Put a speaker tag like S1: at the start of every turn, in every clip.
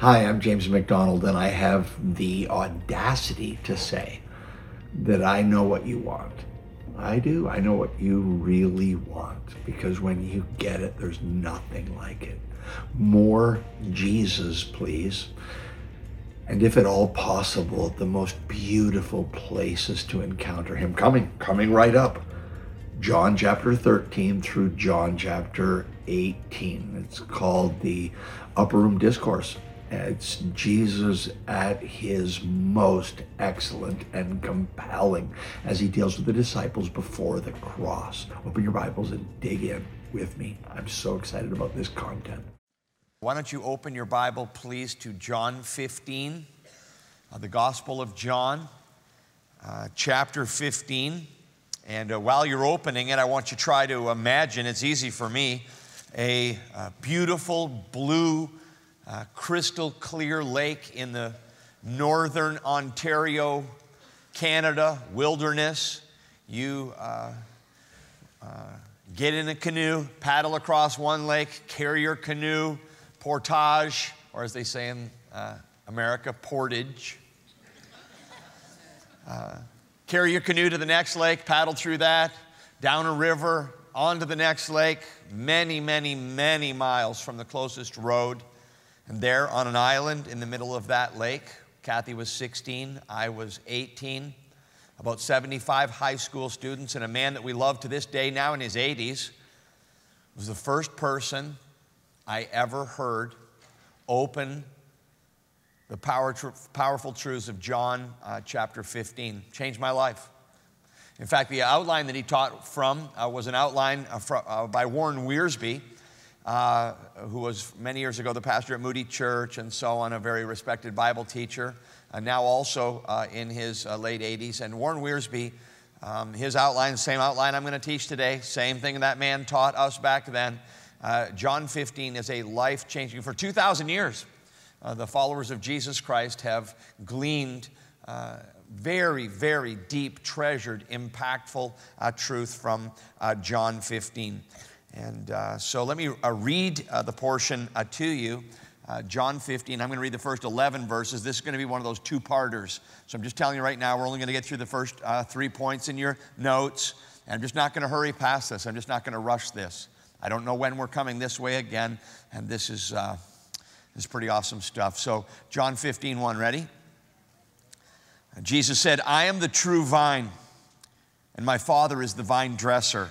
S1: Hi, I'm James McDonald, and I have the audacity to say that I know what you want. I do. I know what you really want, because when you get it, there's nothing like it. More Jesus, please. And if at all possible, the most beautiful places to encounter him. Coming right up. John chapter 13 through John chapter 18. It's called the Upper Room Discourse. It's Jesus at his most excellent and compelling as he deals with the disciples before the cross. Open your Bibles and dig in with me. I'm so excited about this content.
S2: Why don't you open your Bible, please, to John 15, the Gospel of John, chapter 15. And while you're opening it, I want you to try to imagine, it's easy for me, a beautiful blue, crystal clear lake in the northern Ontario, Canada wilderness. You get in a canoe, paddle across one lake, carry your canoe, portage, or as they say in America, portage. Carry your canoe to the next lake, paddle through that, down a river, onto the next lake, many, many, many miles from the closest road. And there on an island in the middle of that lake, Kathy was 16, I was 18, about 75 high school students, and a man that we love to this day, now in his 80s, was the first person I ever heard open the powerful truths of John chapter 15. Changed my life. In fact, the outline that he taught from was an outline by Warren Wiersbe, who was many years ago the pastor at Moody Church and so on, a very respected Bible teacher, now also in his late 80s. And Warren Wiersbe, his outline, same outline I'm going to teach today, same thing that man taught us back then. John 15 is a life-changing, for 2,000 years, the followers of Jesus Christ have gleaned very, very deep, treasured, impactful truth from John 15. And so let me read the portion to you. John 15, I'm going to read the first 11 verses. This is going to be one of those two-parters. So I'm just telling you right now, we're only going to get through the first 3 points in your notes. And I'm just not going to hurry past this. I'm just not going to rush this. I don't know when we're coming this way again. And this is pretty awesome stuff. So John 15:1, ready? Jesus said, I am the true vine, and my Father is the vine dresser.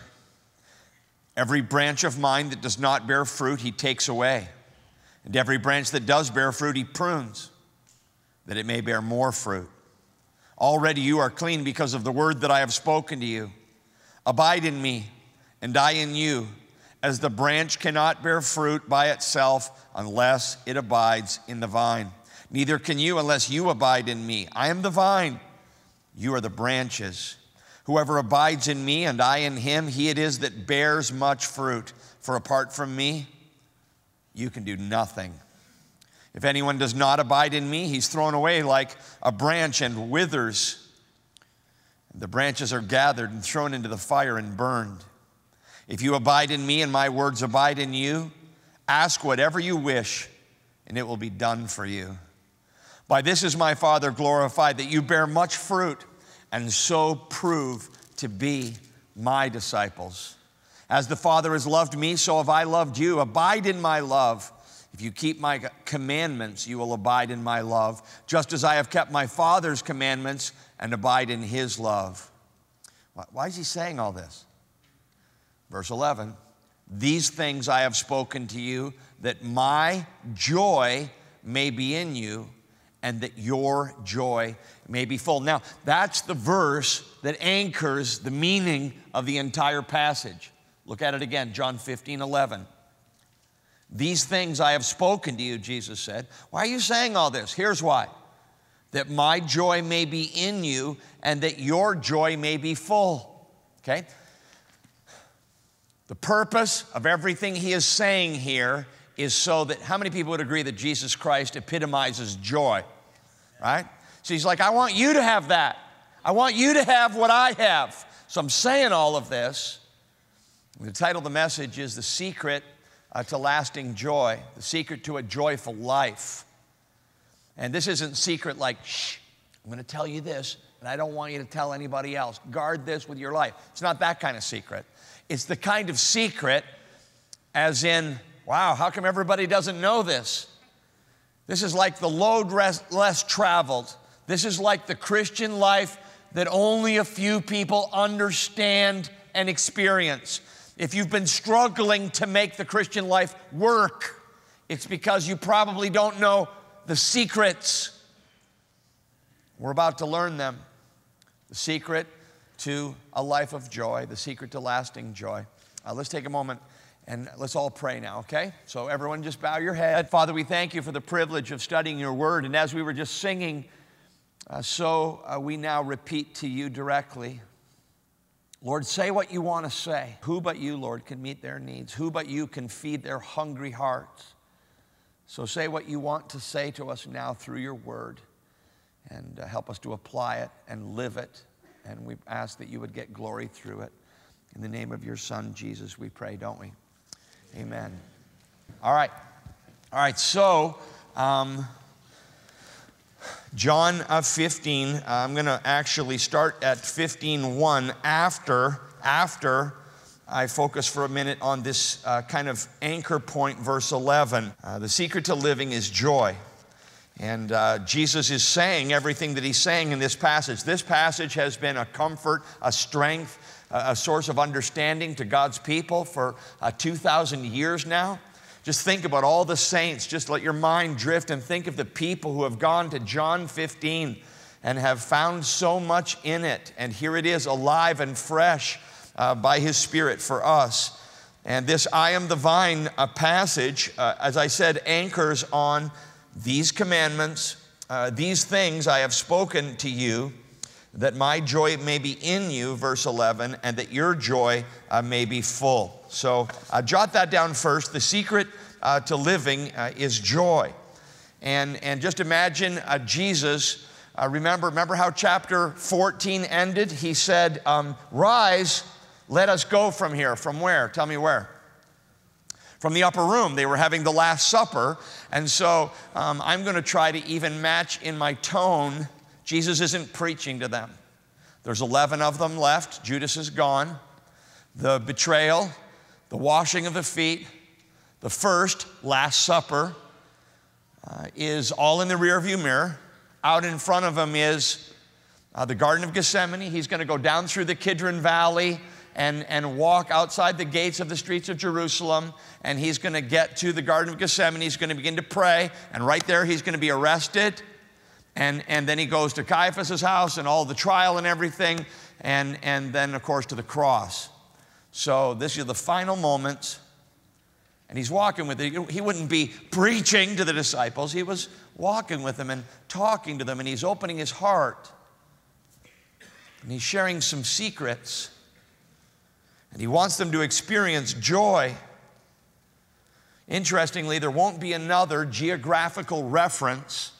S2: Every branch of mine that does not bear fruit, he takes away. And every branch that does bear fruit, he prunes, that it may bear more fruit. Already you are clean because of the word that I have spoken to you. Abide in me, and I in you, as the branch cannot bear fruit by itself unless it abides in the vine. Neither can you unless you abide in me. I am the vine, you are the branches. Whoever abides in me and I in him, he it is that bears much fruit. For apart from me, you can do nothing. If anyone does not abide in me, he's thrown away like a branch and withers. The branches are gathered and thrown into the fire and burned. If you abide in me and my words abide in you, ask whatever you wish, and it will be done for you. By this is my Father glorified, that you bear much fruit, and so prove to be my disciples. As the Father has loved me, so have I loved you. Abide in my love. If you keep my commandments, you will abide in my love, just as I have kept my Father's commandments and abide in his love. Why is he saying all this? Verse 11, these things I have spoken to you, that my joy may be in you, and that your joy may be full. Now, that's the verse that anchors the meaning of the entire passage. Look at it again, John 15:11. These things I have spoken to you, Jesus said. Why are you saying all this? Here's why. That my joy may be in you, and that your joy may be full. Okay? The purpose of everything he is saying here is so that, how many people would agree that Jesus Christ epitomizes joy, right? So he's like, I want you to have that. I want you to have what I have. So I'm saying all of this. The title of the message is The Secret to Lasting Joy, the secret to a joyful life. And this isn't secret like, shh, I'm going to tell you this, and I don't want you to tell anybody else. Guard this with your life. It's not that kind of secret. It's the kind of secret as in, wow, how come everybody doesn't know this? This is like the load less traveled. This is like the Christian life that only a few people understand and experience. If you've been struggling to make the Christian life work, it's because you probably don't know the secrets. We're about to learn them. The secret to a life of joy, the secret to lasting joy. Let's take a moment and let's all pray now, okay? So everyone just bow your head. Father, we thank you for the privilege of studying your word. And as we were just singing, we now repeat to you directly. Lord, say what you want to say. Who but you, Lord, can meet their needs? Who but you can feed their hungry hearts? So say what you want to say to us now through your word, and help us to apply it and live it. And we ask that you would get glory through it. In the name of your Son, Jesus, we pray, don't we? Amen. All right, so John 15, I'm going to actually start at 15:1 after I focus for a minute on this kind of anchor point, verse 11. The secret to living is joy. And Jesus is saying everything that he's saying in this passage. This passage has been a comfort, a strength, a source of understanding to God's people for 2,000 years now. Just think about all the saints. Just let your mind drift and think of the people who have gone to John 15 and have found so much in it. And here it is, alive and fresh by his Spirit for us. And this I am the vine passage, as I said, anchors on these commandments. These things I have spoken to you, that my joy may be in you, verse 11, and that your joy may be full. So jot that down first. The secret to living is joy. And just imagine Jesus, remember how chapter 14 ended? He said, rise, let us go from here. From where? Tell me where. From the upper room. They were having the Last Supper. And so I'm going to try to even match in my tone. Jesus isn't preaching to them. There's 11 of them left. Judas is gone. The betrayal, the washing of the feet, the first Last Supper is all in the rearview mirror. Out in front of him is the Garden of Gethsemane. He's going to go down through the Kidron Valley and walk outside the gates of the streets of Jerusalem, and he's going to get to the Garden of Gethsemane. He's going to begin to pray, and right there he's going to be arrested, and then he goes to Caiaphas' house and all the trial and everything, and then, of course, to the cross. So this is the final moments, and he's walking with them. He wouldn't be preaching to the disciples. He was walking with them and talking to them, and he's opening his heart, and he's sharing some secrets. And he wants them to experience joy. Interestingly, there won't be another geographical reference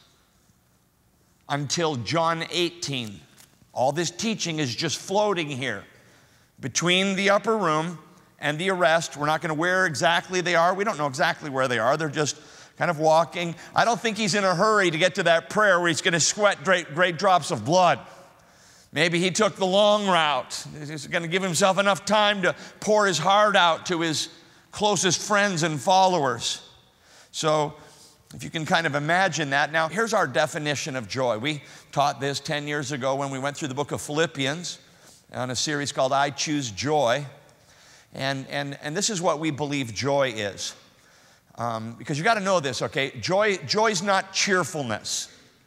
S2: until John 18. All this teaching is just floating here between the upper room and the arrest. We're not going to where exactly they are. We don't know exactly where they are. They're just kind of walking. I don't think he's in a hurry to get to that prayer where he's going to sweat great drops of blood. Maybe he took the long route. He's going to give himself enough time to pour his heart out to his closest friends and followers. So if you can kind of imagine that. Now, here's our definition of joy. We taught this 10 years ago when we went through the book of Philippians on a series called I Choose Joy. And this is what we believe joy is. Because you got to know this, okay? Joy's not cheerfulness.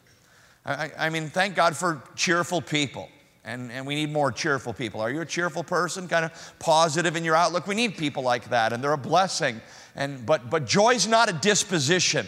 S2: I mean, thank God for cheerful people. And we need more cheerful people. Are you a cheerful person, kind of positive in your outlook? We need people like that, and they're a blessing. But joy's not a disposition.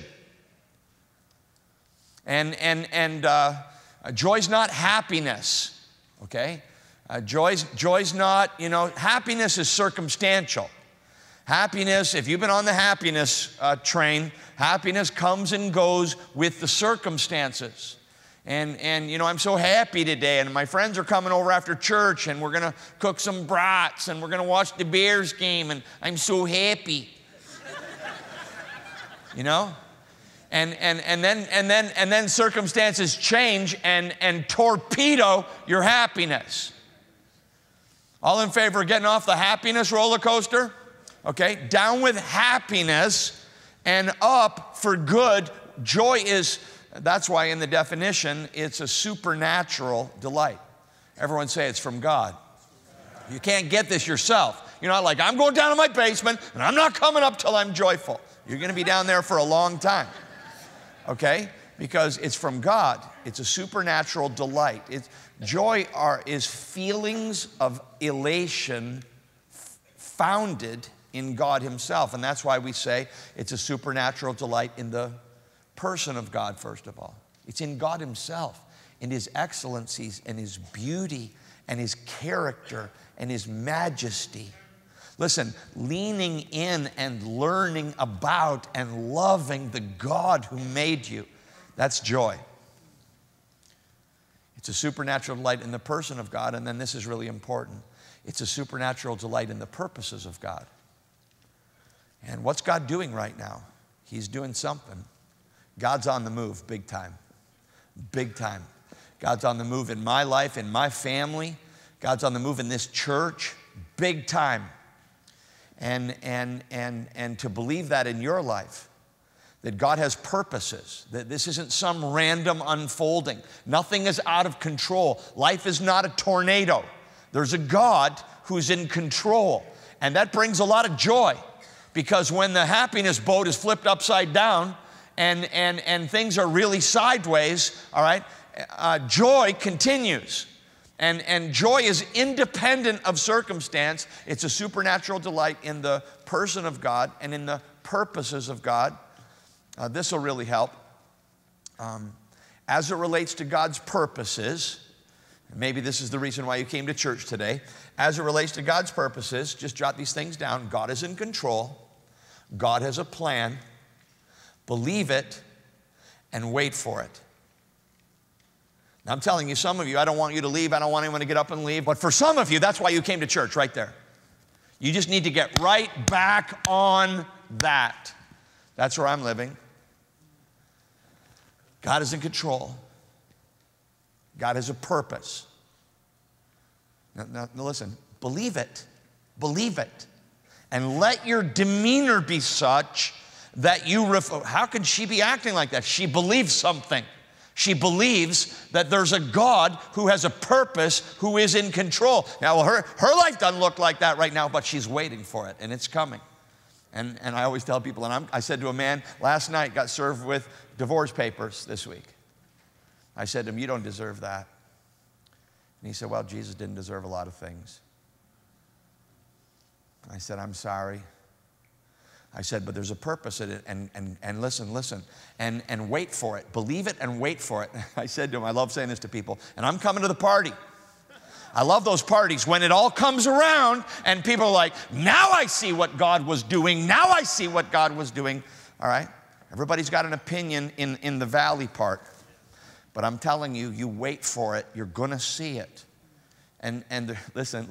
S2: And joy's not happiness, okay? Joy's not, happiness is circumstantial. Happiness, if you've been on the happiness train, happiness comes and goes with the circumstances. And I'm so happy today, and my friends are coming over after church, and we're going to cook some brats, and we're going to watch the Bears game, and I'm so happy. then circumstances change and torpedo your happiness. All in favor of getting off the happiness roller coaster? Okay, down with happiness and up for good. Joy is, that's why in the definition, it's a supernatural delight. Everyone say it's from God. You can't get this yourself. You're not like, I'm going down to my basement and I'm not coming up till I'm joyful. You're going to be down there for a long time. Okay? Because it's from God. It's a supernatural delight. Joy is feelings of elation founded in God himself. And that's why we say it's a supernatural delight in the person of God, first of all. It's in God himself, in his excellencies and his beauty and his character and his majesty. Listen, leaning in and learning about and loving the God who made you, that's joy. It's a supernatural delight in the person of God, and then this is really important. It's a supernatural delight in the purposes of God. And what's God doing right now? He's doing something. God's on the move big time. Big time. God's on the move in my life, in my family. God's on the move in this church, big time. And to believe that in your life, that God has purposes, that this isn't some random unfolding. Nothing is out of control. Life is not a tornado. There's a God who's in control. And that brings a lot of joy, because when the happiness boat is flipped upside down and things are really sideways, all right, joy continues. And joy is independent of circumstance. It's a supernatural delight in the person of God and in the purposes of God. This will really help. As it relates to God's purposes, maybe this is the reason why you came to church today. As it relates to God's purposes, just jot these things down. God is in control. God has a plan. Believe it and wait for it. Now, I'm telling you, some of you, I don't want you to leave. I don't want anyone to get up and leave. But for some of you, that's why you came to church right there. You just need to get right back on that. That's where I'm living. God is in control. God has a purpose. Now listen, believe it. Believe it. And let your demeanor be such that you, how could she be acting like that? She believes something. She believes that there's a God who has a purpose, who is in control. Now, her life doesn't look like that right now, but she's waiting for it, and it's coming. And I always tell people, and I said to a man last night, got served with divorce papers this week. I said to him, you don't deserve that. And he said, well, Jesus didn't deserve a lot of things. I said, I'm sorry. I said, but there's a purpose in it, and listen, and wait for it. Believe it and wait for it. I said to him, I love saying this to people, and I'm coming to the party. I love those parties when it all comes around and people are like, now I see what God was doing. Now I see what God was doing. All right? Everybody's got an opinion in the valley part. But I'm telling you, you wait for it. You're going to see it. And listen.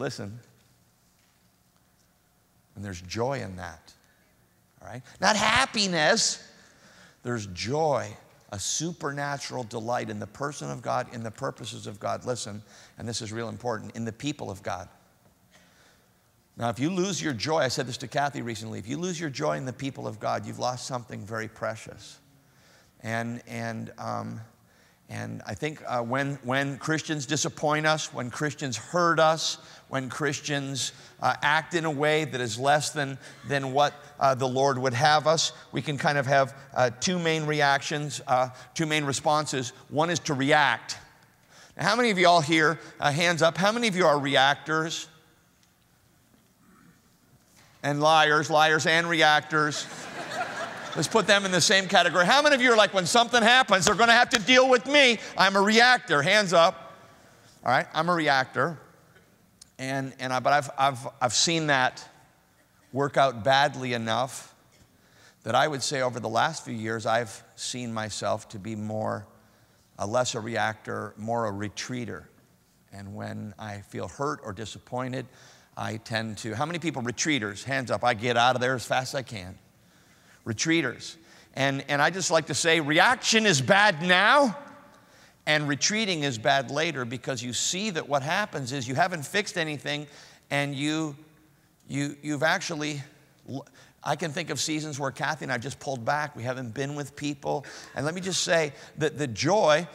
S2: And there's joy in that. All right? Not happiness. There's joy, a supernatural delight in the person of God, in the purposes of God. Listen, and this is real important, in the people of God. Now, if you lose your joy, I said this to Kathy recently, if you lose your joy in the people of God, you've lost something very precious. And I think when Christians disappoint us, when Christians hurt us, when Christians act in a way that is less than what the Lord would have us, we can kind of have two main reactions, two main responses. One is to react. Now, how many of you all here, hands up, how many of you are reactors? And liars and reactors. Let's put them in the same category. How many of you are like, when something happens, they're going to have to deal with me? I'm a reactor. Hands up. All right, I'm a reactor. But I've seen that work out badly enough that I would say over the last few years, I've seen myself to be less a reactor, more a retreater. And when I feel hurt or disappointed, I tend to, how many people retreaters? Hands up. I get out of there as fast as I can. Retreaters. And I just like to say reaction is bad now and retreating is bad later, because you see that what happens is you haven't fixed anything, and you've actually, I can think of seasons where Kathy and I just pulled back. We haven't been with people. And let me just say that the joy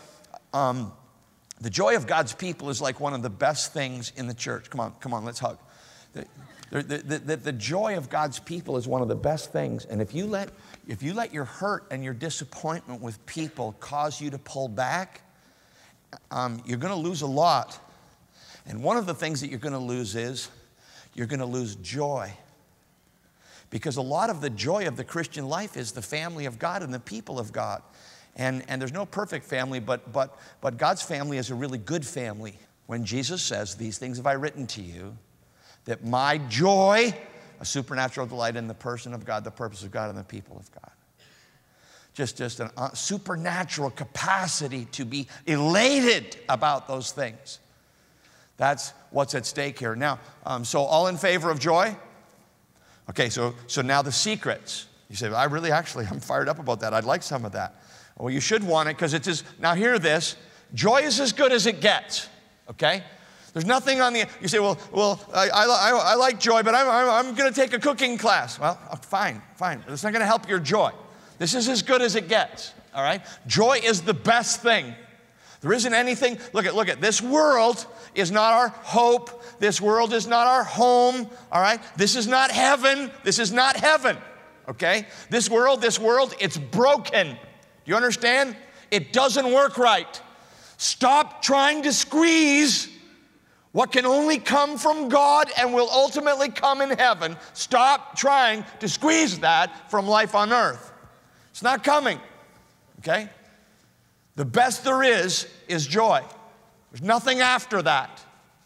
S2: of God's people is like one of the best things in the church. Come on, let's hug. The joy of God's people is one of the best things. And if you let your hurt and your disappointment with people cause you to pull back, you're going to lose a lot. And one of the things that you're going to lose is you're going to lose joy. Because a lot of the joy of the Christian life is the family of God and the people of God. And there's no perfect family, but God's family is a really good family. When Jesus says, "These things have I written to you, that my joy," a supernatural delight in the person of God, the purpose of God, and the people of God. Just a supernatural capacity to be elated about those things. That's what's at stake here. Now, so all in favor of joy? Okay, so now the secrets. You say, well, I'm fired up about that. I'd like some of that. Well, you should want it, because it's just, now hear this, joy is as good as it gets, okay? There's nothing on the, you say, well, I like joy, but I'm going to take a cooking class. Well, fine. It's not going to help your joy. This is as good as it gets, all right? Joy is the best thing. There isn't anything, look at, this world is not our hope. This world is not our home, all right? This is not heaven. This is not heaven, okay? This world, it's broken. Do you understand? It doesn't work right. Stop trying to squeeze what can only come from God and will ultimately come in heaven. Stop trying to squeeze that from life on earth. It's not coming, okay? The best there is joy. There's nothing after that.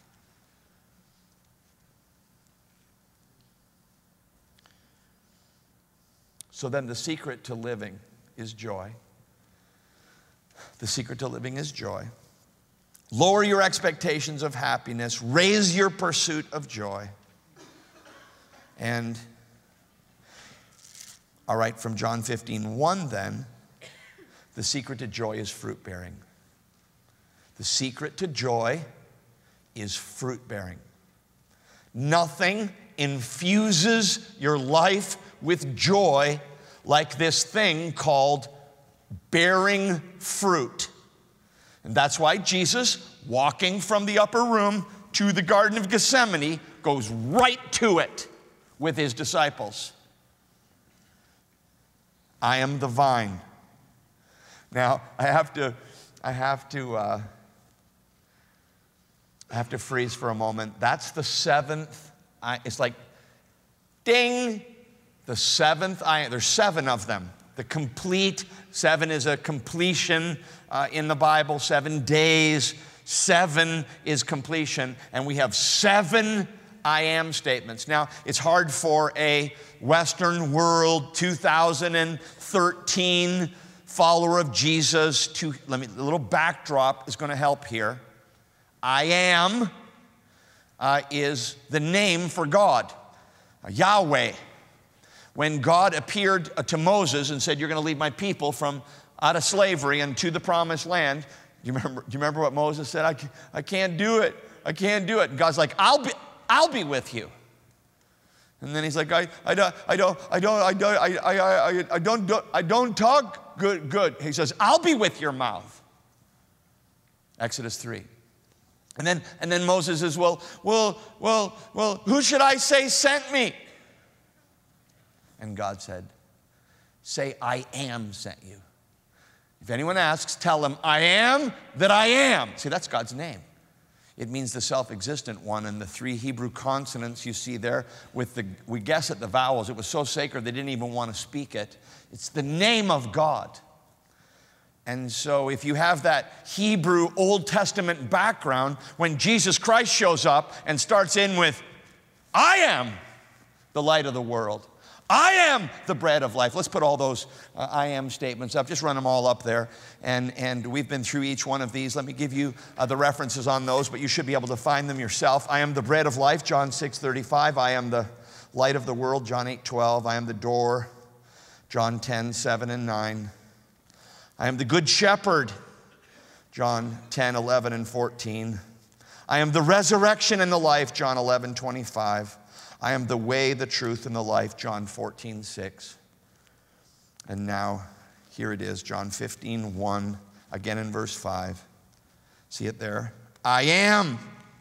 S2: So then the secret to living is joy. The secret to living is joy. Lower your expectations of happiness. Raise your pursuit of joy. And, all right, from John 15:1 then, the secret to joy is fruit bearing. The secret to joy is fruit bearing. Nothing infuses your life with joy like this thing called bearing fruit. And that's why Jesus, walking from the upper room to the Garden of Gethsemane, goes right to it with his disciples. I am the vine. Now, I have to freeze for a moment. That's the seventh. It's like, ding, the seventh. There's 7 of them. The complete, 7 is a completion in the Bible, 7 days. 7 is completion, and we have 7 I am statements. Now, it's hard for a Western world 2013 follower of Jesus to, a little backdrop is going to help here. I am is the name for God, Yahweh. When God appeared to Moses and said, "You're going to lead my people from out of slavery and to the promised land," do you remember what Moses said? I can't do it. I can't do it. And God's like, I'll be with you. And then he's like, I don't talk good. He says, I'll be with your mouth. Exodus 3. And then Moses says, well, who should I say sent me? And God said, say, I am sent you. If anyone asks, tell them, I am that I am. See, that's God's name. It means the self-existent one, and the 3 Hebrew consonants you see there with we guess at the vowels. It was so sacred they didn't even want to speak it. It's the name of God. And so if you have that Hebrew Old Testament background, when Jesus Christ shows up and starts in with, I am the light of the world. I am the bread of life. Let's put all those I am statements up. Just run them all up there. And we've been through each one of these. Let me give you the references on those, but you should be able to find them yourself. I am the bread of life, John 6:35. I am the light of the world, John 8:12. I am the door, John 10, 7 and 9. I am the good shepherd, John 10, 11 and 14. I am the resurrection and the life, John 11, 25. I am the way, the truth, and the life, John 14, 6. And now, here it is, John 15, 1, again in verse 5. See it there? I am.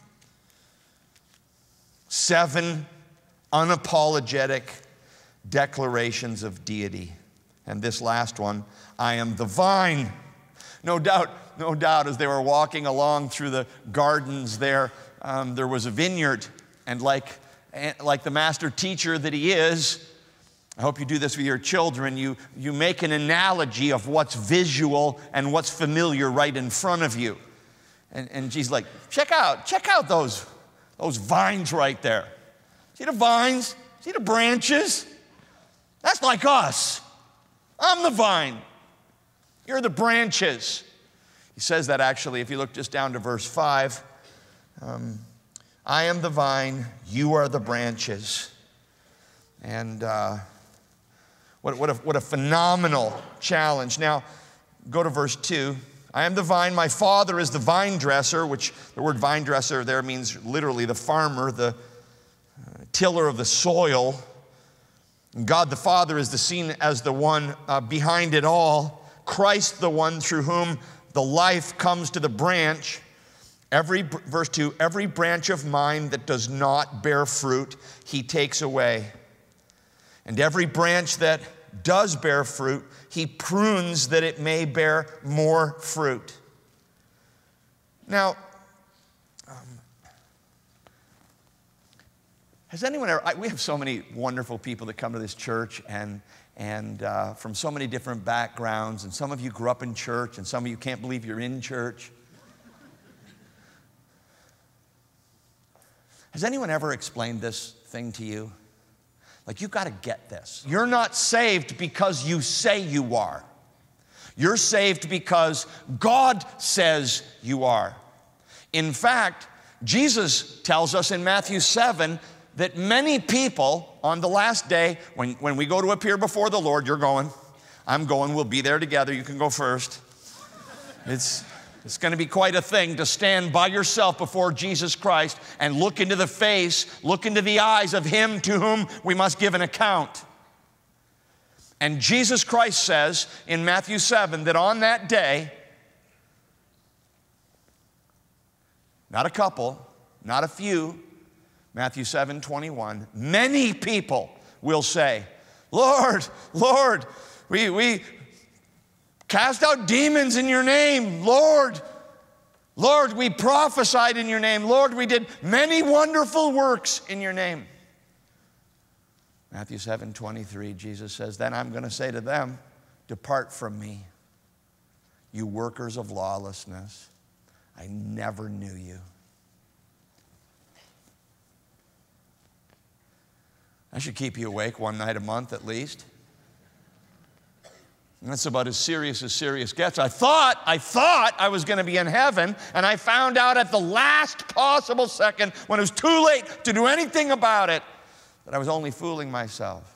S2: 7 unapologetic declarations of deity. And this last one, I am the vine. No doubt, as they were walking along through the gardens there, there was a vineyard. And like the master teacher that he is, I hope you do this with your children, you make an analogy of what's visual and what's familiar right in front of you. And she's like, check out those vines right there. See the vines? See the branches? That's like us. I'm the vine. You're the branches. He says that actually, if you look just down to verse 5, I am the vine, you are the branches. And what a phenomenal challenge. Now, go to verse 2. I am the vine, my Father is the vine dresser, which the word vine dresser there means literally the farmer, the tiller of the soil. And God the Father is seen as the one behind it all. Christ the one through whom the life comes to the branch. Verse 2, every branch of mine that does not bear fruit, he takes away. And every branch that does bear fruit, he prunes that it may bear more fruit. Now, has anyone ever, we have so many wonderful people that come to this church and from so many different backgrounds, and some of you grew up in church, and some of you can't believe you're in church. Has anyone ever explained this thing to you? Like, you've got to get this. You're not saved because you say you are. You're saved because God says you are. In fact, Jesus tells us in Matthew 7 that many people on the last day, when we go to appear before the Lord, you're going, I'm going, we'll be there together, you can go first. It's going to be quite a thing to stand by yourself before Jesus Christ and look into the face, look into the eyes of Him to whom we must give an account. And Jesus Christ says in Matthew 7 that on that day, not a couple, not a few, Matthew 7:21, many people will say, Lord, Lord, we cast out demons in your name. Lord, Lord, we prophesied in your name. Lord, we did many wonderful works in your name. Matthew 7:23, Jesus says, then I'm going to say to them, depart from me, you workers of lawlessness. I never knew you. That should keep you awake one night a month at least. And that's about as serious gets. I thought I was going to be in heaven, and I found out at the last possible second, when it was too late to do anything about it, that I was only fooling myself.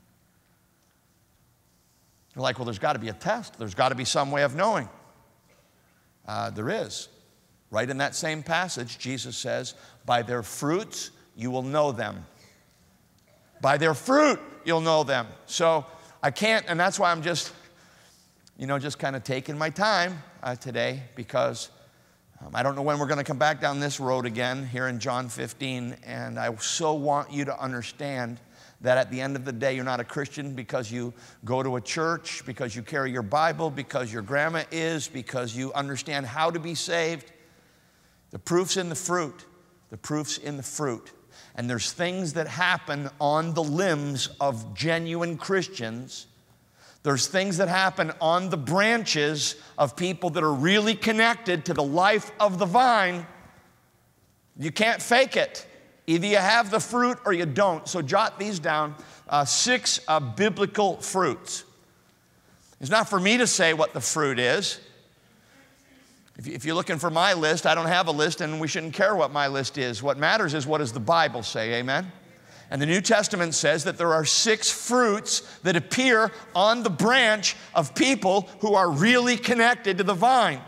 S2: You're like, well, there's got to be a test. There's got to be some way of knowing. There is. Right in that same passage, Jesus says, by their fruits you will know them. By their fruit, you'll know them. So I can't, and that's why I'm just kind of taking my time today, because I don't know when we're going to come back down this road again here in John 15, and I so want you to understand that at the end of the day, you're not a Christian because you go to a church, because you carry your Bible, because your grandma is, because you understand how to be saved. The proof's in the fruit. The proof's in the fruit. And there's things that happen on the limbs of genuine Christians. There's things that happen on the branches of people that are really connected to the life of the vine. You can't fake it. Either you have the fruit or you don't. So jot these down, 6 biblical fruits. It's not for me to say what the fruit is. If you're looking for my list, I don't have a list, and we shouldn't care what my list is. What matters is, what does the Bible say, amen? And the New Testament says that there are 6 fruits that appear on the branch of people who are really connected to the vine.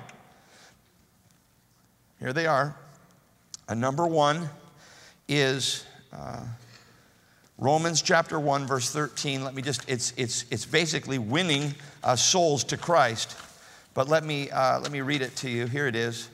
S2: Here they are. Number 1 is Romans chapter 1, verse 13. Let me just, it's basically winning souls to Christ. But let me read it to you. Here it is.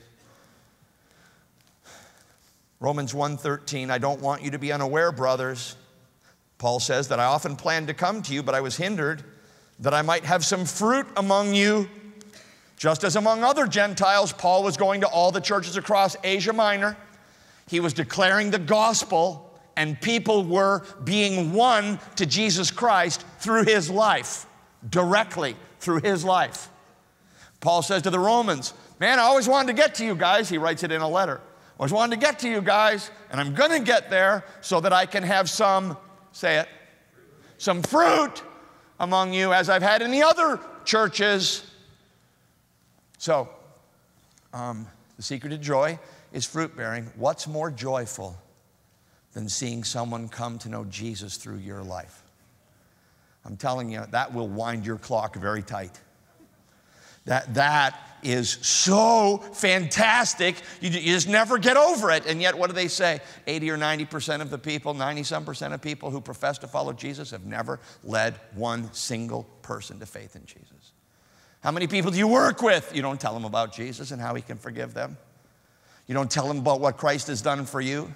S2: Romans 1:13, I don't want you to be unaware, brothers. Paul says that I often planned to come to you, but I was hindered, that I might have some fruit among you. Just as among other Gentiles, Paul was going to all the churches across Asia Minor. He was declaring the gospel, and people were being won to Jesus Christ through his life, directly through his life. Paul says to the Romans, man, I always wanted to get to you guys. He writes it in a letter. I always wanted to get to you guys, and I'm going to get there so that I can have some, say it, some fruit among you as I've had in the other churches. So, the secret of joy is fruit bearing. What's more joyful than seeing someone come to know Jesus through your life? I'm telling you, that will wind your clock very tight. That is so fantastic. You just never get over it. And yet, what do they say? 80 or 90% of the people, 90-some% of people who profess to follow Jesus have never led one single person to faith in Jesus. How many people do you work with? You don't tell them about Jesus and how he can forgive them. You don't tell them about what Christ has done for you.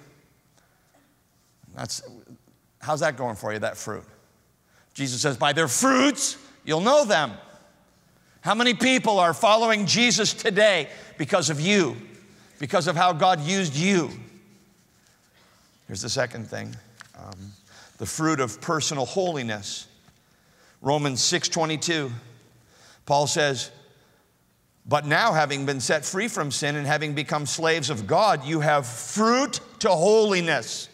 S2: How's that going for you, that fruit? Jesus says, by their fruits, you'll know them. How many people are following Jesus today because of you, because of how God used you? Here's the second thing, the fruit of personal holiness. Romans 6:22, Paul says, but now having been set free from sin and having become slaves of God, you have fruit to holiness.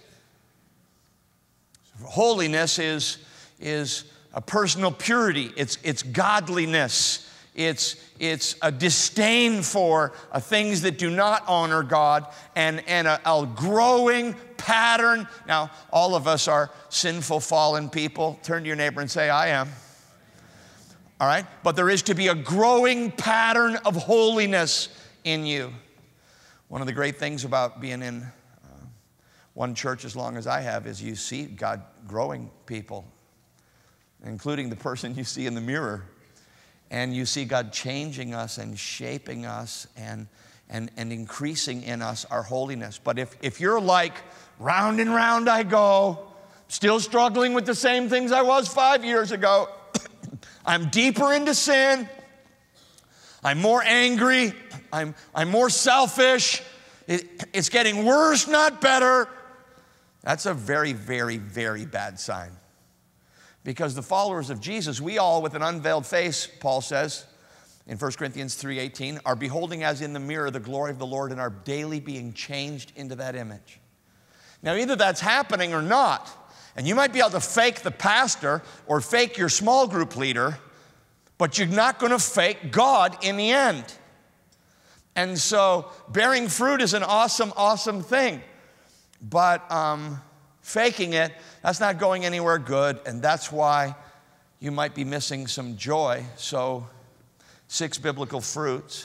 S2: Holiness is a personal purity. It's godliness. It's a disdain for things that do not honor God and a growing pattern. Now, all of us are sinful, fallen people. Turn to your neighbor and say, I am. All right? But there is to be a growing pattern of holiness in you. One of the great things about being in one church as long as I have is you see God growing people, including the person you see in the mirror. And you see God changing us and shaping us and increasing in us our holiness. But if you're like, round and round I go, still struggling with the same things I was 5 years ago, I'm deeper into sin, I'm more angry, I'm more selfish, it's getting worse, not better, that's a very, very, very bad sign. Because the followers of Jesus, we all with an unveiled face, Paul says in 1 Corinthians 3:18, are beholding as in the mirror the glory of the Lord and are daily being changed into that image. Now, either that's happening or not. And you might be able to fake the pastor or fake your small group leader, but you're not going to fake God in the end. And so bearing fruit is an awesome, awesome thing. But faking it, that's not going anywhere good, and that's why you might be missing some joy. So 6 biblical fruits.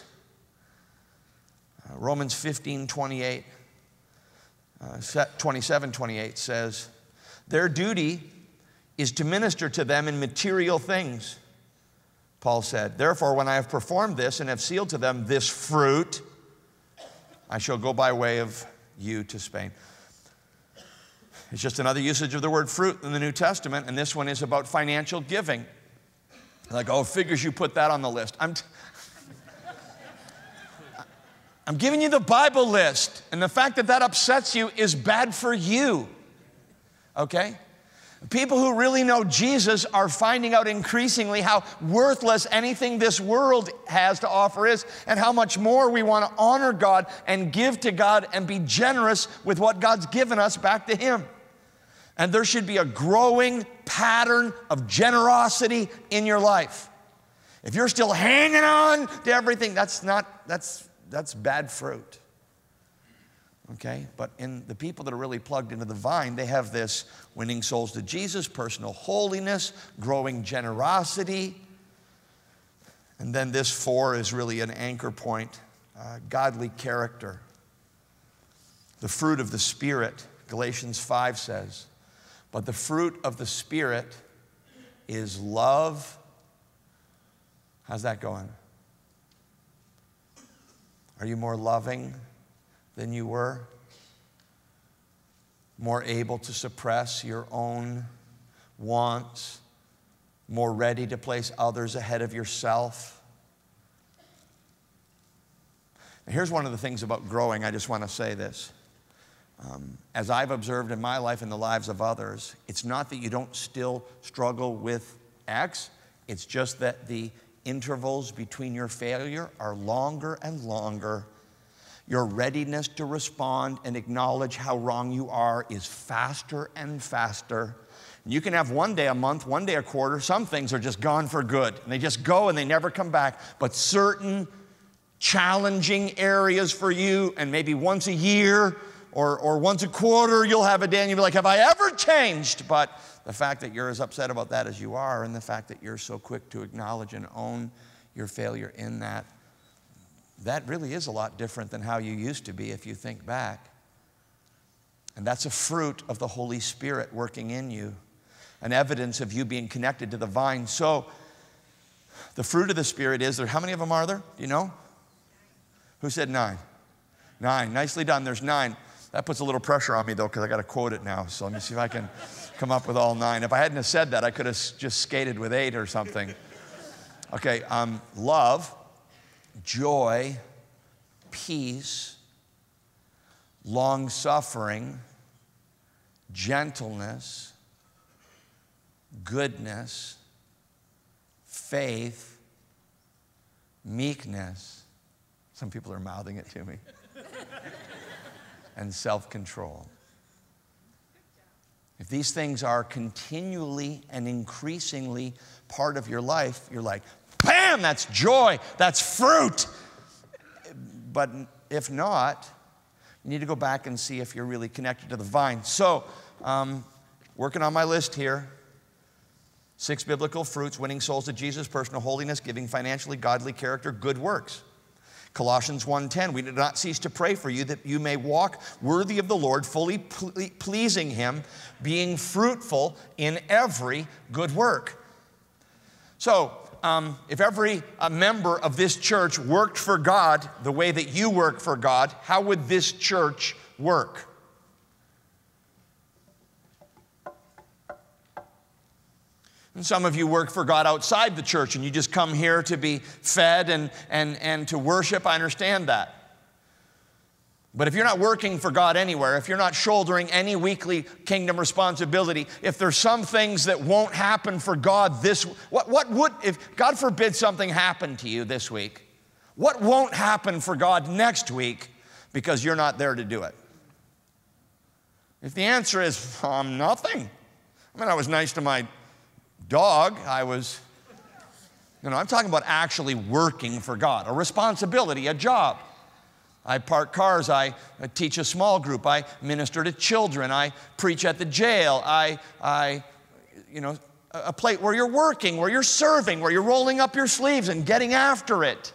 S2: Romans 15:28, 27:28 says, their duty is to minister to them in material things. Paul said, therefore, when I have performed this and have sealed to them this fruit, I shall go by way of you to Spain. It's just another usage of the word fruit in the New Testament, and this one is about financial giving. Like, oh, figures you put that on the list. I'm giving you the Bible list, and the fact that that upsets you is bad for you, okay? People who really know Jesus are finding out increasingly how worthless anything this world has to offer is, and how much more we want to honor God and give to God and be generous with what God's given us back to Him. And there should be a growing pattern of generosity in your life. If you're still hanging on to everything, that's bad fruit. Okay, but in the people that are really plugged into the vine, they have this winning souls to Jesus, personal holiness, growing generosity. And then this 4 is really an anchor point, godly character. The fruit of the Spirit, Galatians 5 says, but the fruit of the Spirit is love. How's that going? Are you more loving than you were? More able to suppress your own wants? More ready to place others ahead of yourself? Now, here's one of the things about growing. I just want to say this. As I've observed in my life and the lives of others, it's not that you don't still struggle with X. It's just that the intervals between your failure are longer and longer. Your readiness to respond and acknowledge how wrong you are is faster and faster. You can have one day a month, one day a quarter. Some things are just gone for good, and they just go and they never come back. But certain challenging areas for you, and maybe once a year or once a quarter, you'll have a day and you'll be like, have I ever changed? But the fact that you're as upset about that as you are, and the fact that you're so quick to acknowledge and own your failure in that, that really is a lot different than how you used to be if you think back. And that's a fruit of the Holy Spirit working in you, an evidence of you being connected to the vine. So the fruit of the Spirit is there. How many of them are there? Do you know? Who said 9? 9. Nicely done. There's 9. That puts a little pressure on me, though, because I got to quote it now. So let me see if I can come up with all 9. If I hadn't have said that, I could have just skated with 8 or something. Okay, love, joy, peace, long-suffering, gentleness, goodness, faith, meekness. Some people are mouthing it to me. And self-control. If these things are continually and increasingly part of your life, you're like, bam, that's joy, that's fruit. But if not, you need to go back and see if you're really connected to the vine. So, working on my list here. 6 biblical fruits: winning souls to Jesus, personal holiness, giving financially, godly character, good works. Colossians 1:10, we do not cease to pray for you that you may walk worthy of the Lord, fully pleasing Him, being fruitful in every good work. So, if every member of this church worked for God the way that you work for God, how would this church work? And some of you work for God outside the church and you just come here to be fed and to worship. I understand that. But if you're not working for God anywhere, if you're not shouldering any weekly kingdom responsibility, if there's some things that won't happen for God what would, if God forbid something happened to you this week, what won't happen for God next week because you're not there to do it? If the answer is, nothing. I mean, I was nice to my dog. I'm talking about actually working for God, a responsibility, a job. I park cars, I teach a small group, I minister to children, I preach at the jail, a place where you're working, where you're serving, where you're rolling up your sleeves and getting after it.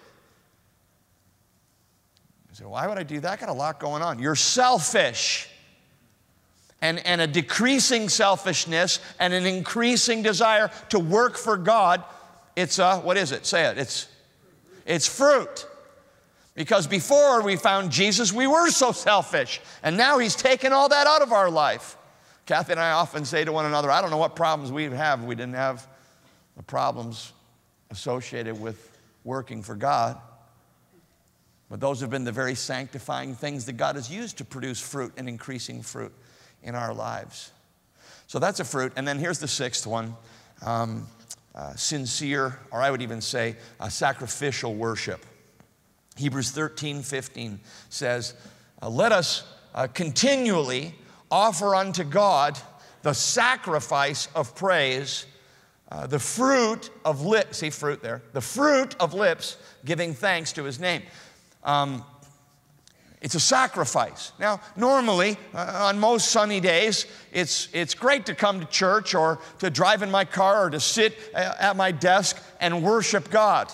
S2: You say, why would I do that? I got a lot going on. You're selfish. And a decreasing selfishness and an increasing desire to work for God, it's what is it? Say it. It's fruit. Because before we found Jesus, we were so selfish. And now He's taken all that out of our life. Kathy and I often say to one another, I don't know what problems we'd have if we didn't have the problems associated with working for God. But those have been the very sanctifying things that God has used to produce fruit and increasing fruit in our lives. So that's a fruit. And then here's the 6th one, sincere, or I would even say sacrificial worship. Hebrews 13:15 says, let us continually offer unto God the sacrifice of praise, the fruit of lips, see fruit there, the fruit of lips giving thanks to His name. It's a sacrifice. Now, normally, on most sunny days, it's great to come to church or to drive in my car or to sit at my desk and worship God.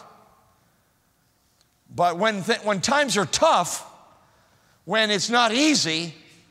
S2: But when times are tough, when it's not easy,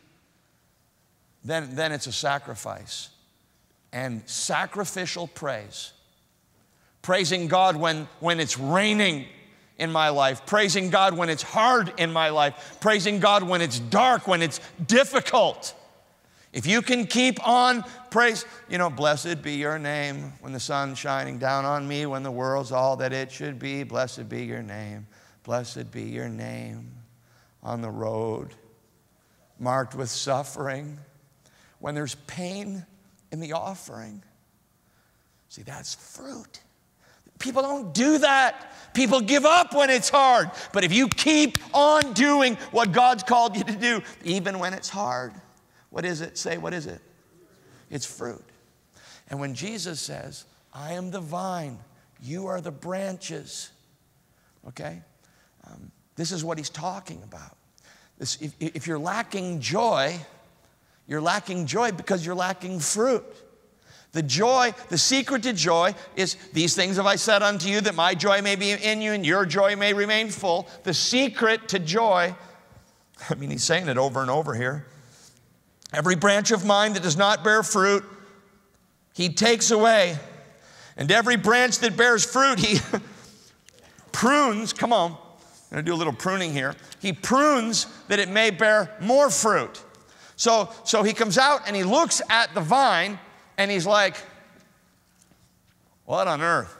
S2: then it's a sacrifice. And sacrificial praise. Praising God when it's raining in my life, praising God when it's hard in my life, praising God when it's dark, when it's difficult. If you can keep on praise, blessed be your name when the sun's shining down on me, when the world's all that it should be. Blessed be your name, blessed be your name on the road marked with suffering, when there's pain in the offering. See, that's fruit. People don't do that. People give up when it's hard. But if you keep on doing what God's called you to do, even when it's hard, what is it? Say, what is it? It's fruit. And when Jesus says, I am the vine, you are the branches, okay? This is what he's talking about. If you're lacking joy because you're lacking fruit. The secret to joy is, these things have I said unto you, that my joy may be in you and your joy may remain full. The secret to joy, he's saying it over and over here. Every branch of mine that does not bear fruit, he takes away. And every branch that bears fruit, he prunes. Come on, I'm going to do a little pruning here. He prunes that it may bear more fruit. So he comes out and he looks at the vine, and he's like, what on earth?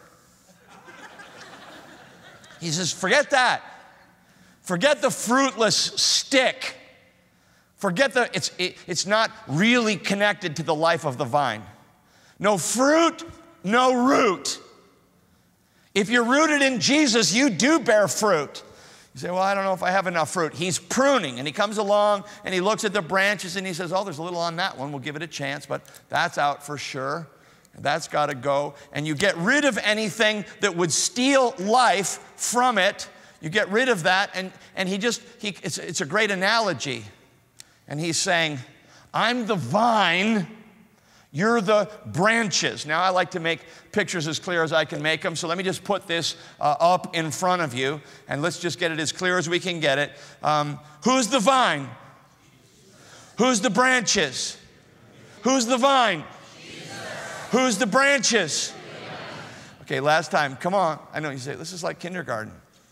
S2: He says, forget that. Forget the fruitless stick. Forget it's not really connected to the life of the vine. No fruit, no root. If you're rooted in Jesus, you do bear fruit. You say, well, I don't know if I have enough fruit. He's pruning, and he comes along, and he looks at the branches, and he says, oh, there's a little on that one. We'll give it a chance, but that's out for sure. That's got to go. And you get rid of anything that would steal life from it. You get rid of that, and it's a great analogy. And he's saying, I'm the vine, you're the branches. Now, I like to make pictures as clear as I can make them, so let me just put this up in front of you, and let's just get it as clear as we can get it. Who's the vine? Who's the branches? Who's the vine? Who's the branches? Okay, last time, come on. I know you say, this is like kindergarten.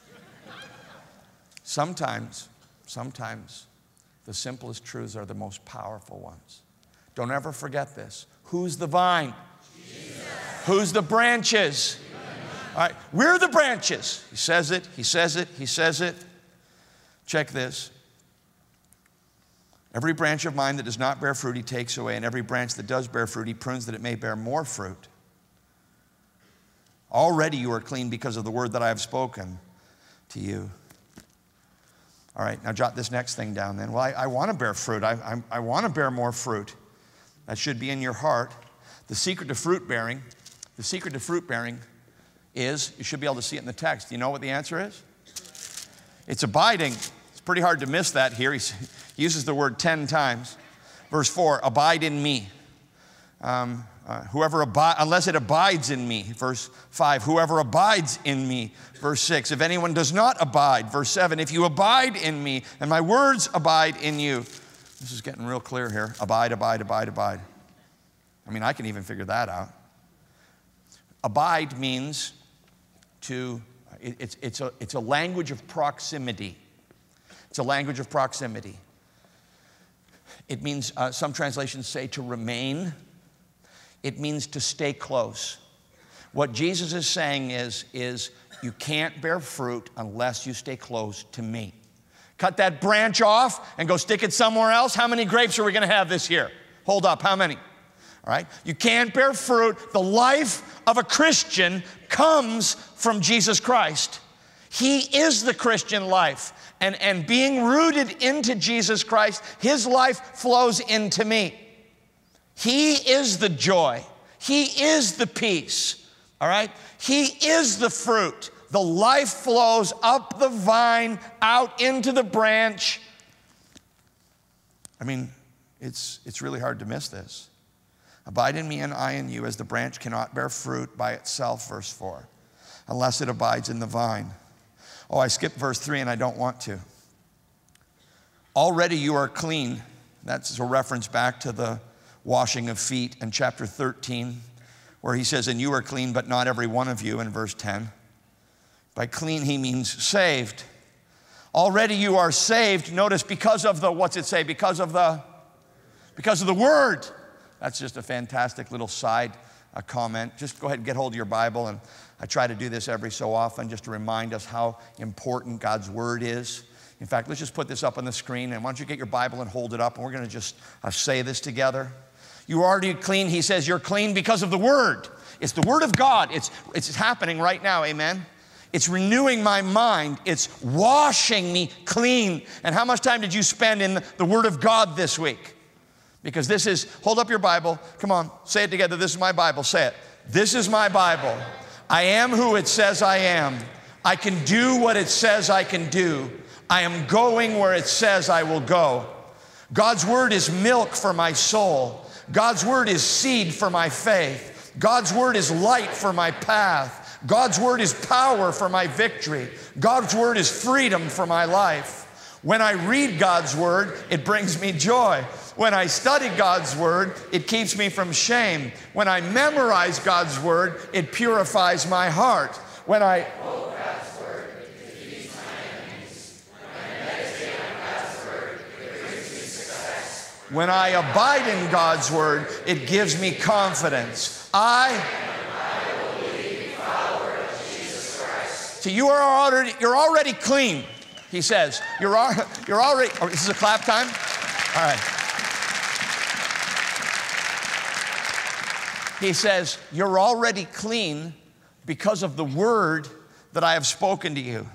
S2: Sometimes, the simplest truths are the most powerful ones. Don't ever forget this. Who's the vine? Jesus. Who's the branches? All right, we're the branches. He says it, he says it, he says it. Check this. Every branch of mine that does not bear fruit, he takes away, and every branch that does bear fruit, he prunes that it may bear more fruit. Already you are clean because of the word that I have spoken to you. All right, now jot this next thing down then. Well, I want to bear fruit. I want to bear more fruit. That should be in your heart. The secret to fruit bearing is, you should be able to see it in the text. Do you know what the answer is? It's abiding. It's pretty hard to miss that here. He uses the word 10 times. Verse 4, abide in me. Unless it abides in me. Verse 5, whoever abides in me. Verse 6, if anyone does not abide. Verse 7, if you abide in me and my words abide in you. This is getting real clear here. Abide, abide, abide, abide. I can even figure that out. Abide means it's a language of proximity. It's a language of proximity. It means, some translations say to remain. It means to stay close. What Jesus is saying is you can't bear fruit unless you stay close to me. Cut that branch off and go stick it somewhere else. How many grapes are we going to have this year? Hold up, how many? All right? You can't bear fruit. The life of a Christian comes from Jesus Christ. He is the Christian life. And being rooted into Jesus Christ, his life flows into me. He is the joy. He is the peace. All right? He is the fruit. The life flows up the vine, out into the branch, I mean, it's really hard to miss this. Abide in me and I in you, as the branch cannot bear fruit by itself, verse 4, unless it abides in the vine. Oh, I skipped verse 3 and I don't want to. Already you are clean. That's a reference back to the washing of feet in chapter 13, where he says, and you are clean, but not every one of you, in verse 10. By clean, he means saved. Already you are saved. Notice, because of the, what's it say? Because of the word. That's just a fantastic little side comment. Just go ahead and get hold of your Bible, and I try to do this every so often just to remind us how important God's word is. In fact, let's just put this up on the screen, and why don't you get your Bible and hold it up, and we're going to just say this together. You are already clean. He says you're clean because of the word. It's the word of God. It's happening right now, amen? It's renewing my mind. It's washing me clean. And how much time did you spend in the word of God this week? Because this is, hold up your Bible. Come on, say it together. This is my Bible. Say it. This is my Bible. I am who it says I am. I can do what it says I can do. I am going where it says I will go. God's word is milk for my soul. God's word is seed for my faith. God's word is light for my path. God's word is power for my victory. God's word is freedom for my life. When I read God's word, it brings me joy. When I study God's word, it keeps me from shame. When I memorize God's word, it purifies my heart. When I quote God's word, it defeats my enemies. When I meditate on God's word, it brings me success. When I abide in God's word, it gives me confidence. I am a believing follower of Jesus Christ. So you're already clean, he says. You're already, oh, this is a clap time? All right. He says, you're already clean because of the word that I have spoken to you.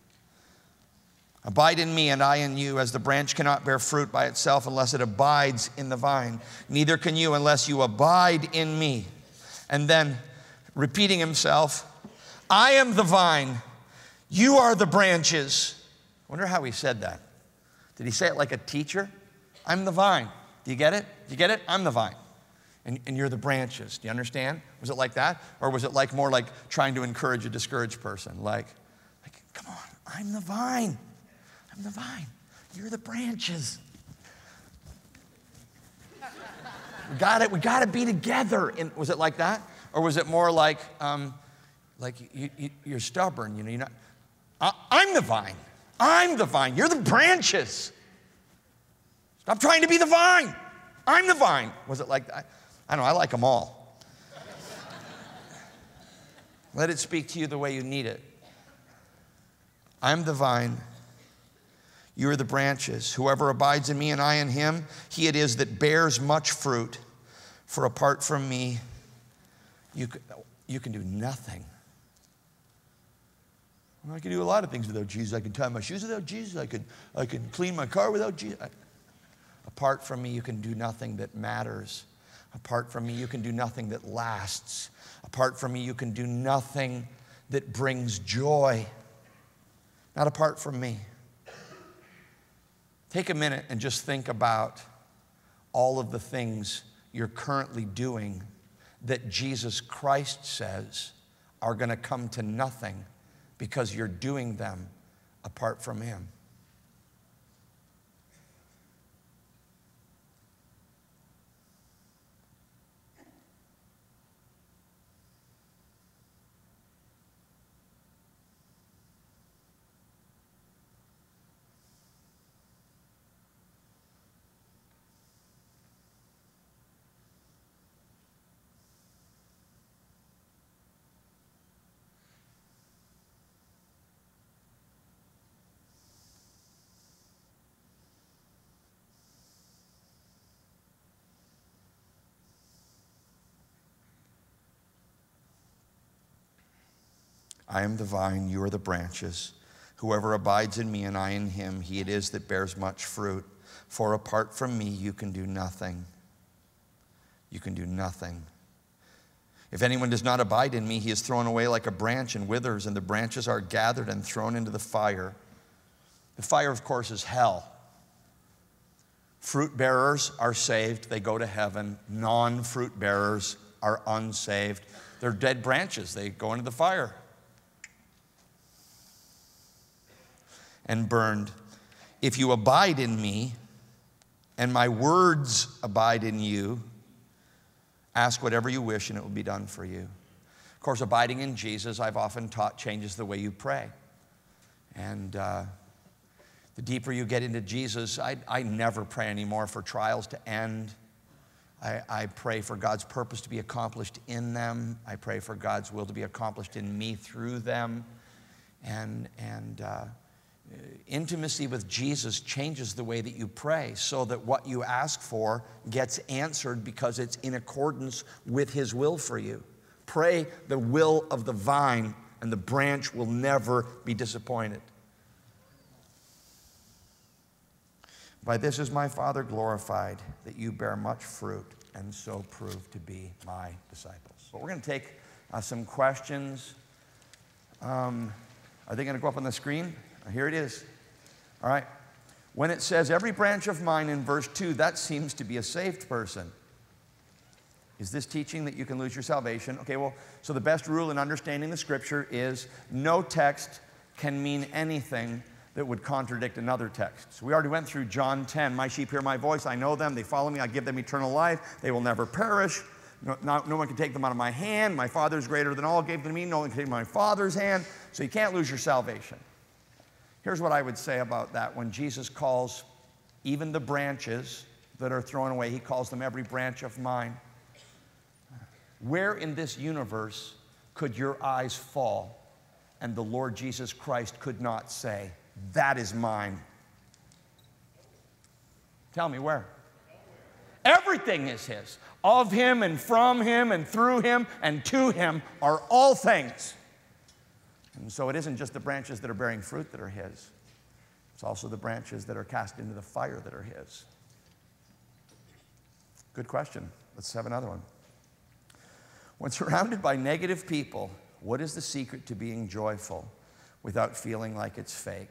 S2: Abide in me and I in you, as the branch cannot bear fruit by itself unless it abides in the vine. Neither can you unless you abide in me. And then, repeating himself, I am the vine, you are the branches. I wonder how he said that. Did he say it like a teacher? I'm the vine. Do you get it? Do you get it? I'm the vine. And you're the branches. Do you understand? Was it like that? Or was it like more like trying to encourage a discouraged person? Like, come on, I'm the vine. I'm the vine. You're the branches. We got to be together. And was it like that? Or was it more like you're stubborn, you know, you're not. I'm the vine. I'm the vine. You're the branches. Stop trying to be the vine. I'm the vine. Was it like that? I don't know, I like them all. Let it speak to you the way you need it. I'm the vine. You are the branches. Whoever abides in me and I in him, he it is that bears much fruit. For apart from me, you can do nothing. Well, I can do a lot of things without Jesus. I can tie my shoes without Jesus. I can clean my car without Jesus. Apart from me, you can do nothing that matters. Apart from me, you can do nothing that lasts. Apart from me, you can do nothing that brings joy. Not apart from me. Take a minute and just think about all of the things you're currently doing that Jesus Christ says are going to come to nothing because you're doing them apart from him. I am the vine, you are the branches. Whoever abides in me and I in him, he it is that bears much fruit. For apart from me, you can do nothing. You can do nothing. If anyone does not abide in me, he is thrown away like a branch and withers, and the branches are gathered and thrown into the fire. The fire, of course, is hell. Fruit bearers are saved, they go to heaven. Non-fruit bearers are unsaved. They're dead branches, they go into the fire and burned. If you abide in me and my words abide in you, ask whatever you wish and it will be done for you. Of course, abiding in Jesus, I've often taught, changes the way you pray. And the deeper you get into Jesus, I never pray anymore for trials to end. I pray for God's purpose to be accomplished in them. I pray for God's will to be accomplished in me through them. And intimacy with Jesus changes the way that you pray so that what you ask for gets answered because it's in accordance with His will for you. Pray the will of the vine and the branch will never be disappointed. By this is my Father glorified, that you bear much fruit and so prove to be my disciples. But we're going to take some questions. Are they going to go up on the screen? Here it is. All right. When it says every branch of mine in verse 2, that seems to be a saved person. Is this teaching that you can lose your salvation? Okay, well, so the best rule in understanding the Scripture is no text can mean anything that would contradict another text. So we already went through John 10. My sheep hear my voice. I know them. They follow me. I give them eternal life. They will never perish. No one can take them out of my hand. My Father is greater than all. Gave them to me. No one can take my Father's hand. So you can't lose your salvation. Here's what I would say about that. When Jesus calls even the branches that are thrown away, He calls them every branch of mine. Where in this universe could your eyes fall and the Lord Jesus Christ could not say, that is mine? Tell me where. Everything is His. Of Him and from Him and through Him and to Him are all things. And so it isn't just the branches that are bearing fruit that are His. It's also the branches that are cast into the fire that are His. Good question. Let's have another one. When surrounded by negative people, what is the secret to being joyful without feeling like it's fake?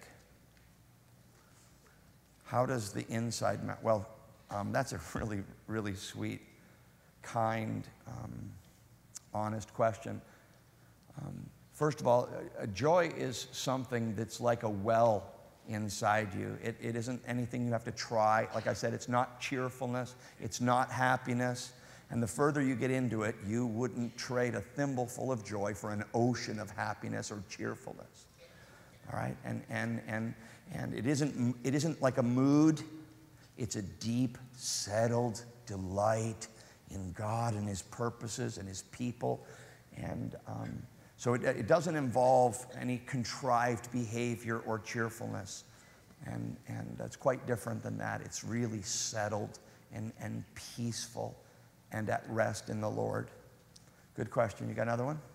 S2: How does the inside matter? Well, that's a really, really sweet, kind, honest question. First of all, joy is something that's like a well inside you. It isn't anything you have to try. Like I said, it's not cheerfulness. It's not happiness. And the further you get into it, you wouldn't trade a thimbleful of joy for an ocean of happiness or cheerfulness. All right? And it isn't like a mood. It's a deep, settled delight in God and His purposes and His people. And so it doesn't involve any contrived behavior or cheerfulness. And that's quite different than that. It's really settled and peaceful and at rest in the Lord. Good question. You got another one?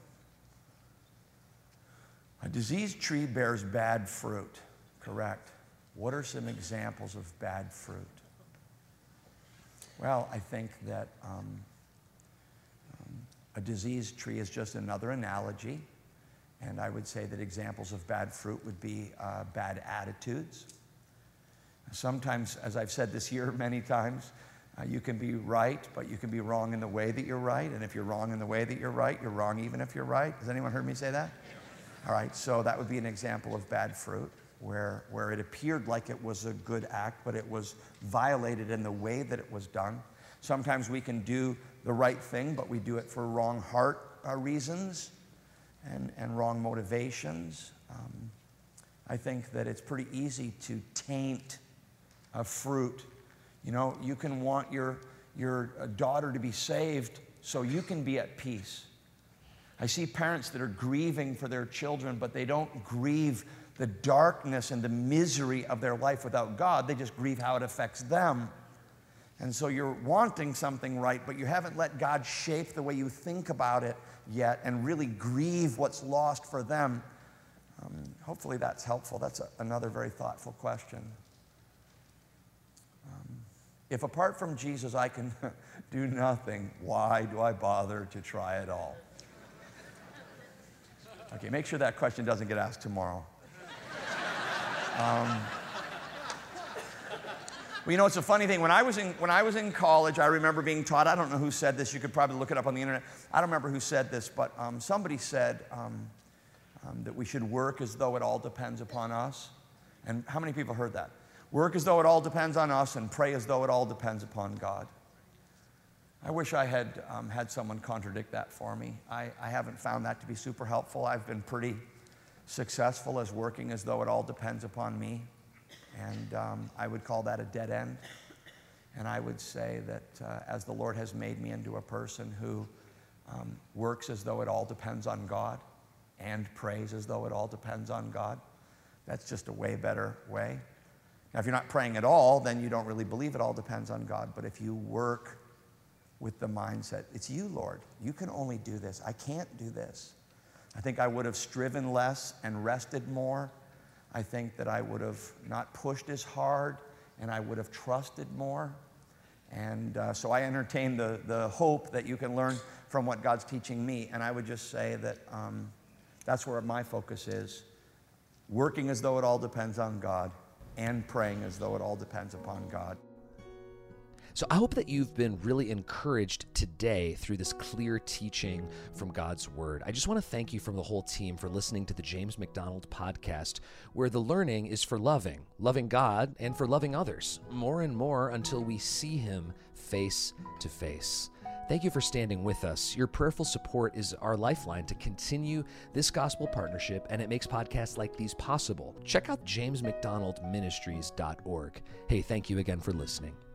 S2: A diseased tree bears bad fruit. Correct. What are some examples of bad fruit? Well, I think that a diseased tree is just another analogy. And I would say that examples of bad fruit would be bad attitudes. Sometimes, as I've said this year many times, you can be right, but you can be wrong in the way that you're right. And if you're wrong in the way that you're right, you're wrong even if you're right. Has anyone heard me say that? All right, so that would be an example of bad fruit, where it appeared like it was a good act, but it was violated in the way that it was done. Sometimes we can do the right thing, but we do it for wrong heart reasons and wrong motivations. I think that it's pretty easy to taint a fruit. You know, you can want your daughter to be saved so you can be at peace. I see parents that are grieving for their children, but they don't grieve the darkness and the misery of their life without God. They just grieve how it affects them. And so you're wanting something right, but you haven't let God shape the way you think about it yet and really grieve what's lost for them. Hopefully that's helpful. That's another very thoughtful question. If apart from Jesus I can do nothing, why do I bother to try at all? Okay, make sure that question doesn't get asked tomorrow. Well, you know, it's a funny thing. When I was in college, I remember being taught, I don't know who said this, you could probably look it up on the internet. I don't remember who said this, but somebody said that we should work as though it all depends upon us. And how many people heard that? Work as though it all depends on us and pray as though it all depends upon God. I wish I had had someone contradict that for me. I haven't found that to be super helpful. I've been pretty successful as working as though it all depends upon me. And I would call that a dead end. And I would say that as the Lord has made me into a person who works as though it all depends on God and prays as though it all depends on God, that's just a way better way. Now, if you're not praying at all, then you don't really believe it all depends on God. But if you work with the mindset, it's you, Lord. You can only do this. I can't do this. I think I would have striven less and rested more. I think that I would have not pushed as hard, and I would have trusted more. And so I entertain the hope that you can learn from what God's teaching me. And I would just say that that's where my focus is, working as though it all depends on God and praying as though it all depends upon God.
S3: So I hope that you've been really encouraged today through this clear teaching from God's Word. I just want to thank you from the whole team for listening to the James MacDonald podcast, where the learning is for loving God and for loving others, more and more until we see Him face to face. Thank you for standing with us. Your prayerful support is our lifeline to continue this gospel partnership, and it makes podcasts like these possible. Check out jamesmacdonaldministries.org. Hey, thank you again for listening.